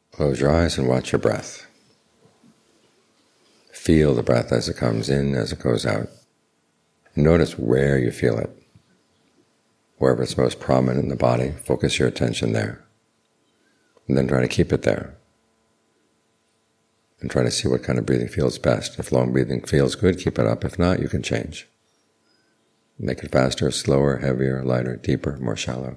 Close your eyes and watch your breath. Feel the breath as it comes in, as it goes out. Notice where you feel it. Wherever it's most prominent in the body, focus your attention there. And then try to keep it there. And try to see what kind of breathing feels best. If long breathing feels good, keep it up. If not, you can change. Make it faster, slower, heavier, lighter, deeper, more shallow.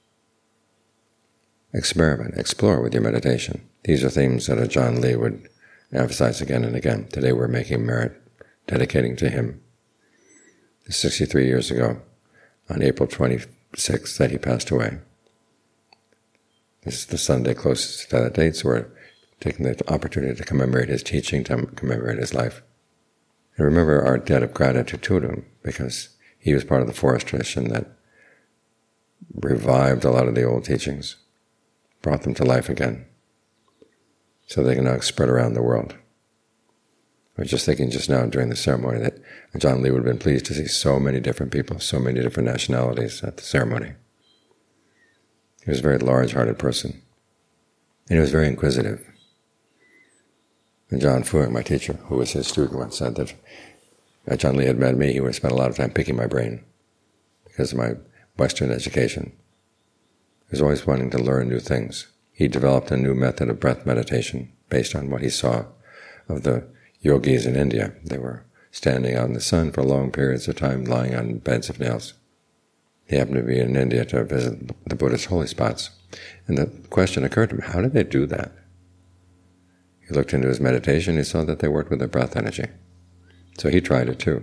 Experiment, explore with your meditation. These are themes that Ajaan Lee would emphasize again and again. Today we're making merit, dedicating to him. 63 years ago, on April 26th, that he passed away. This is the Sunday closest to that date, so we're taking the opportunity to commemorate his teaching, to commemorate his life. And remember our debt of gratitude to him, because he was part of the forest tradition that revived a lot of the old teachings, brought them to life again, so they can now spread around the world. I was just thinking just now during the ceremony that Ajaan Lee would have been pleased to see so many different people, so many different nationalities at the ceremony. He was a very large-hearted person, and he was very inquisitive. And John Fuang, my teacher, who was his student, once said that if Ajaan Lee had met me, he would have spent a lot of time picking my brain because of my Western education. He was always wanting to learn new things. He developed a new method of breath meditation based on what he saw of the yogis in India. They were standing out in the sun for long periods of time, lying on beds of nails. He happened to be in India to visit the Buddhist holy spots. And the question occurred to him, how did they do that? He looked into his meditation, he saw that they worked with their breath energy. So he tried it too.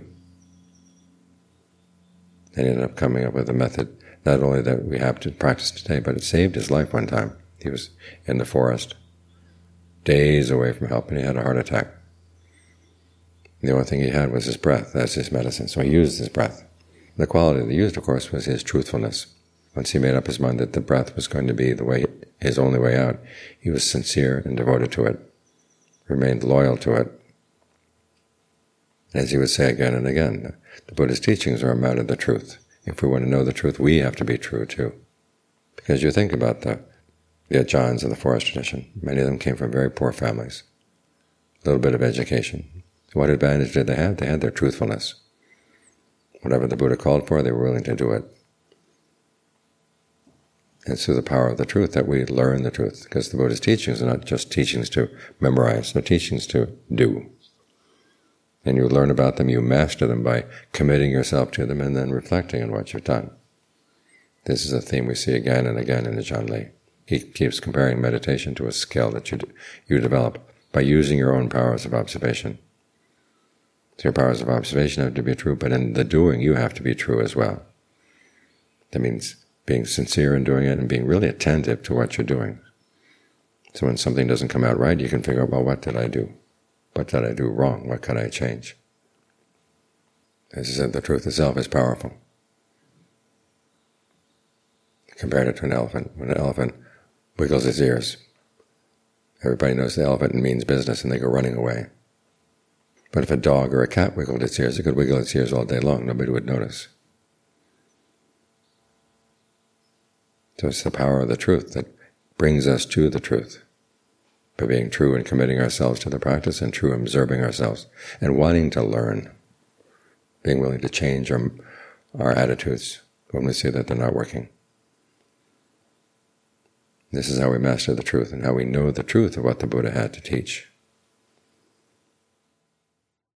And he ended up coming up with a method, not only that we have to practice today, but it saved his life one time. He was in the forest, days away from help, and he had a heart attack. The only thing he had was his breath as his medicine, so he used his breath. The quality that he used, of course, was his truthfulness. Once he made up his mind that the breath was going to be the way, his only way out, he was sincere and devoted to it, remained loyal to it. As he would say again and again, the Buddha's teachings are a matter of the truth. If we want to know the truth, we have to be true too. Because you think about the Ajaans of the forest tradition, many of them came from very poor families, a little bit of education. What advantage did they have? They had their truthfulness. Whatever the Buddha called for, they were willing to do it. And it's through the power of the truth that we learn the truth, because the Buddha's teachings are not just teachings to memorize, they're teachings to do. And you learn about them, you master them by committing yourself to them and then reflecting on what you've done. This is a theme we see again and again in Ajaan Lee. He keeps comparing meditation to a skill that you develop by using your own powers of observation. So your powers of observation have to be true, but in the doing you have to be true as well. That means being sincere in doing it and being really attentive to what you're doing. So when something doesn't come out right, you can figure out, well, what did I do? What did I do wrong? What could I change? As I said, the truth itself is powerful. Compared it to an elephant. When an elephant wiggles its ears, everybody knows the elephant means business and they go running away. But if a dog or a cat wiggled its ears, it could wiggle its ears all day long, nobody would notice. So it's the power of the truth that brings us to the truth, by being true and committing ourselves to the practice and true observing ourselves and wanting to learn, being willing to change our attitudes when we see that they're not working. This is how we master the truth and how we know the truth of what the Buddha had to teach.